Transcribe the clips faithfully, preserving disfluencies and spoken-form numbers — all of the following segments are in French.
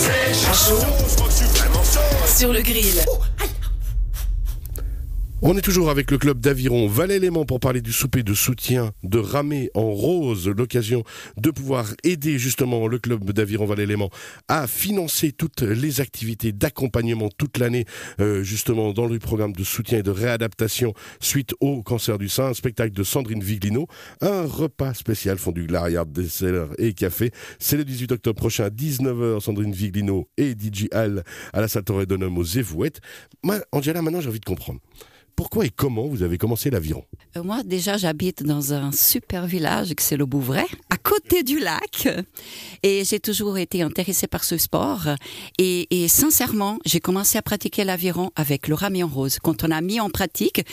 c'est chaud. Je crois que je suis vraiment chaud. Sur le grill. On est toujours avec le club d'aviron Valais-Léman pour parler du souper de soutien de Ramée en Rose, l'occasion de pouvoir aider justement le club d'aviron Valais-Léman à financer toutes les activités d'accompagnement toute l'année, euh, justement dans le programme de soutien et de réadaptation suite au cancer du sein, un spectacle de Sandrine Viglino, un repas spécial fondu Glariard, dessert et café. C'est le dix-huit octobre prochain à dix-neuf heures, Sandrine Viglino et D J Al à la salle Torredonum aux Évouettes. Moi, Angela, maintenant j'ai envie de comprendre. Pourquoi et comment vous avez commencé l'aviron ? euh, Moi, déjà, j'habite dans un super village, que c'est le Bouvray, à côté du lac. Et j'ai toujours été intéressée par ce sport. Et, et sincèrement, j'ai commencé à pratiquer l'aviron avec le Ramée en Rose. Quand on a mis en pratique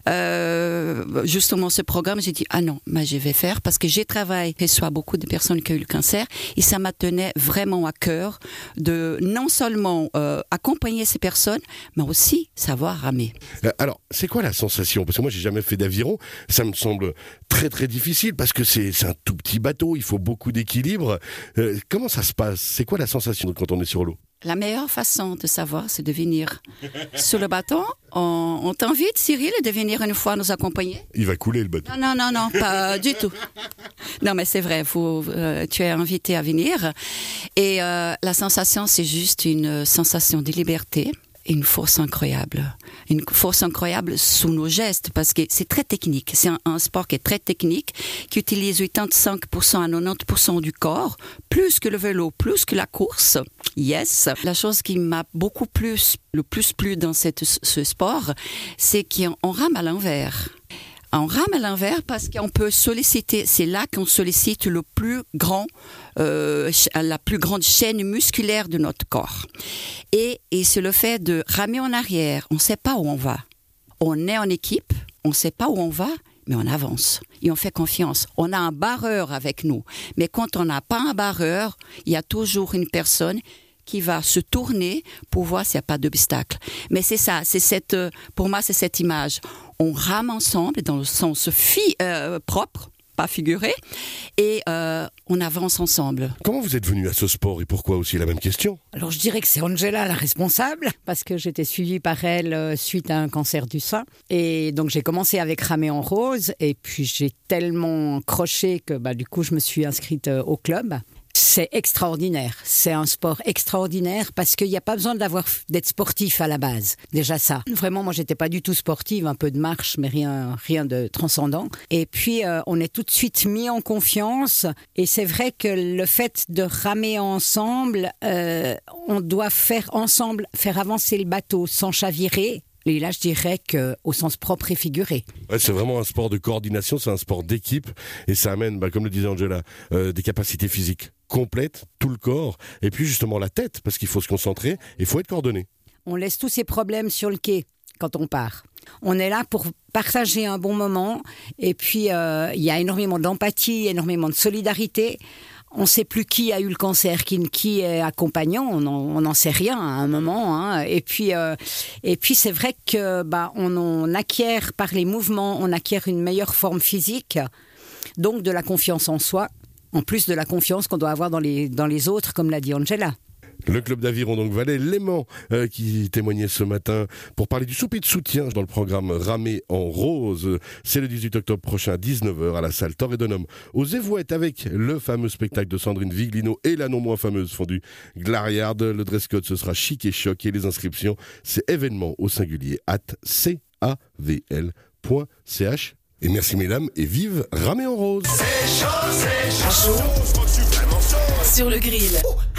euh, justement ce programme, j'ai dit « Ah non, mais je vais faire » parce que j'ai travaillé et soit beaucoup de personnes qui ont eu le cancer. Et ça m'a tenu vraiment à cœur de non seulement euh, accompagner ces personnes, mais aussi savoir ramer. Euh, alors, c'est quoi la sensation ? Parce que moi, j'ai jamais fait d'aviron. Ça me semble très très difficile parce que c'est, c'est un tout petit bateau. Il faut beaucoup d'équilibre. Euh, comment ça se passe ? C'est quoi la sensation quand on est sur l'eau ? La meilleure façon de savoir, c'est de venir sur le bateau. On, on t'invite, Cyril, de venir une fois nous accompagner. Il va couler le bateau. Non, non, non, non, pas du tout. Non, mais c'est vrai, vous, euh, tu es invité à venir. Et euh, la sensation, c'est juste une sensation de liberté. Une force incroyable. Une force incroyable sous nos gestes, parce que c'est très technique. C'est un, un sport qui est très technique, qui utilise quatre-vingt-quinze pour cent à quatre-vingt-dix pour cent du corps, plus que le vélo, plus que la course. Yes. La chose qui m'a beaucoup plus, le plus plu dans cette, ce sport, c'est qu'on rame à l'envers. On rame à l'envers parce qu'on peut solliciter, c'est là qu'on sollicite le plus grand, euh, la plus grande chaîne musculaire de notre corps. Et, et c'est le fait de ramer en arrière. On ne sait pas où on va. On est en équipe, on ne sait pas où on va, mais on avance. Et on fait confiance. On a un barreur avec nous. Mais quand on n'a pas un barreur, il y a toujours une personne qui va se tourner pour voir s'il n'y a pas d'obstacle. Mais c'est ça, c'est cette, pour moi, c'est cette image. On rame ensemble, dans le sens fi, euh, propre, pas figuré, et euh, on avance ensemble. Comment vous êtes venu à ce sport et pourquoi aussi ? La même question. Alors je dirais que c'est Angela la responsable, parce que j'étais suivie par elle euh, suite à un cancer du sein. Et donc j'ai commencé avec Ramée en Rose, et puis j'ai tellement croché que bah, du coup je me suis inscrite euh, au club. C'est extraordinaire, c'est un sport extraordinaire parce qu'il n'y a pas besoin d'avoir, d'être sportif à la base, déjà ça. Vraiment, moi j'étais pas du tout sportive, un peu de marche mais rien, rien de transcendant. Et puis euh, on est tout de suite mis en confiance et c'est vrai que le fait de ramer ensemble, euh, on doit faire ensemble, faire avancer le bateau sans chavirer. Et là, je dirais qu'au sens propre et figuré. Ouais, c'est vraiment un sport de coordination, c'est un sport d'équipe et ça amène, bah, comme le disait Angela, euh, des capacités physiques complètes, tout le corps, et puis justement la tête, parce qu'il faut se concentrer et il faut être coordonné. On laisse tous ces problèmes sur le quai quand on part. On est là pour partager un bon moment et puis euh, il y a énormément d'empathie, énormément de solidarité. On ne sait plus qui a eu le cancer, qui, qui est accompagnant, on n'en sait rien à un moment. Hein. Et puis, euh, et puis c'est vrai que bah, on, on acquiert par les mouvements, on acquiert une meilleure forme physique, donc de la confiance en soi, en plus de la confiance qu'on doit avoir dans les, dans les autres, comme l'a dit Angela. Le club d'aviron, donc Valais-Léman, euh, qui témoignait ce matin pour parler du souper de soutien dans le programme Ramée en Rose. C'est le dix-huit octobre prochain à dix-neuf heures à la salle Torredonum aux Évouettes avec le fameux spectacle de Sandrine Viglino et la non moins fameuse fondue Glariard. Le dress code, ce sera chic et choc et les inscriptions, c'est événement au singulier at c a v l point c h. Et merci mesdames et vive Ramée en Rose. C'est chaud, c'est chaud. Je crois que je suis vraiment chaud. Sur le grill.